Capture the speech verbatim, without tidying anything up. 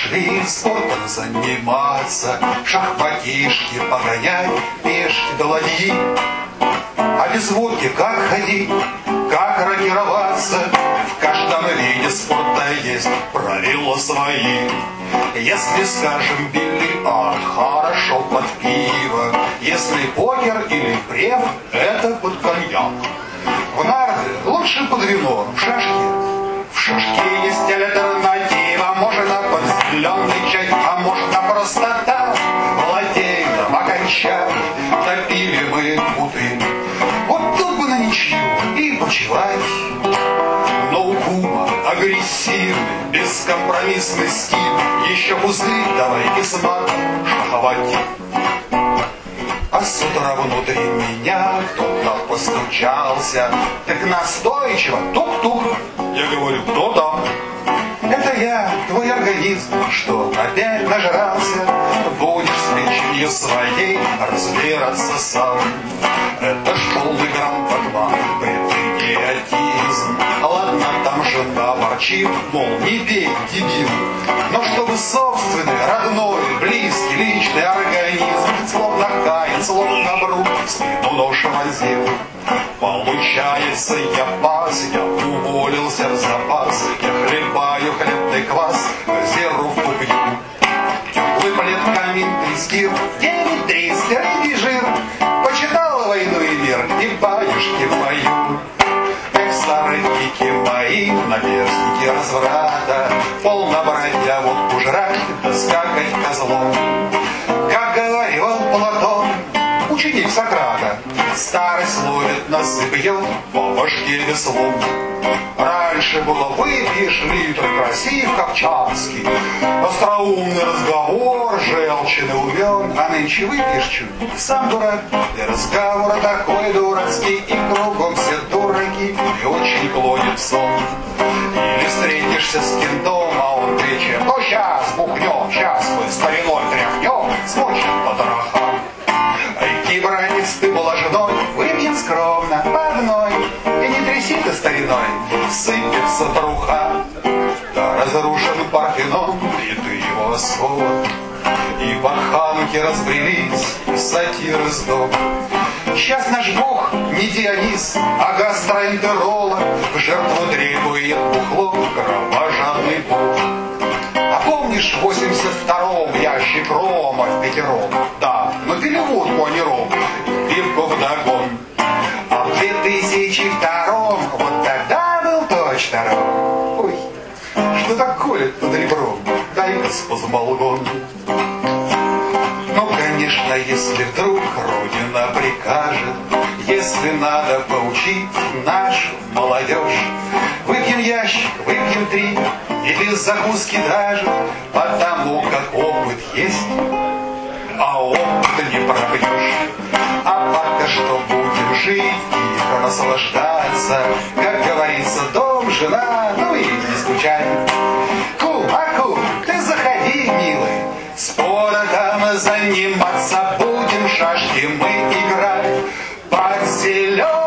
Пошли спортом заниматься, шахматишки погонять, пешки до ладьи. А без водки как ходить, как рокироваться? В каждом виде спорта есть правила свои. Если, скажем, бильярд, хорошо под пиво. Если покер или прев, это под коньяк. В нарды лучше под вино, в шашки. В шашке есть альтернатива. Можно под зеленый чай, а можно просто так. Латейном окончать, топили мы путы. Вот тут бы на ничью и почивать. Но у кума агрессивный, бескомпромиссный стиль. Еще пузырь давайте с матом шаховать. А с утра внутри меня кто-то постучался. Так настойчиво, тук-тук. Я говорю, кто там? Это я, твой организм, что опять нажрался. Будешь с печенью своей разбираться сам. Это ж полный грамм подман, предидиотизм. Ладно, там жена ворчит, мол, не пей, дебил. Но чтобы собственный, родной, близкий, личный организм, словно Каин, словно Брут, спину нож вонзил. Получается, я пас, я уволился в запас. Я хлебаю хлебный квас, газировку пью. Теплый плед, камин, трястир, девять триста, рыбий жир. Почитала «Войну и мир» и баюшки пою. Эх, старенькие мои, наперстники разврата, полно бродя водку жрать, да скакать козлом. Как говорил Платон, ученик Сократа, старость ловит, нас и бьет по башке веслом. Раньше было выпьешь литр, красив как Чапский, остроумный разговор, желчный умен. А нынче выпьешь чуть, сам дурак, и разговор такой дурацкий, и кругом все дураки, и очень клонит сон. Или встретишься с кентом, а он кричит: ну сейчас бухнем, сейчас мы стариной тряхнем, смочим потрохам. Айки, братец, ты была женой, выпьем скромно, по одной, и не тряси ты стариной, сыпется труха. Да разрушен Парфенон, и ты его восход, и барханки разбрелись, и сатиры сдох. Сейчас наш бог не Дионис, а гастроэнтеролог, в жертву требует бухло кровожадный бог. А помнишь, в восемьдесят втором ящик рома в пятером? Да, но пили водку, а не ром, пивку вдогон. А в две тысячи втором вот тогда был точно ром. Ой, что так колет под ребром? Дай-ка спазмолгон. Ну, конечно, если вдруг Родина прикажет, если надо поучить нашу молодежь, выпьем ящик, выпьем три, и без закуски даже, потому как опыт есть, а опыт не пробьешь. А пока что будем жить, тихо наслаждаться, как говорится, дом, жена, ну и не скучай. Кум, а кум, ты заходи, милый, спортом заниматься будем, шашки мы играть под зеленый.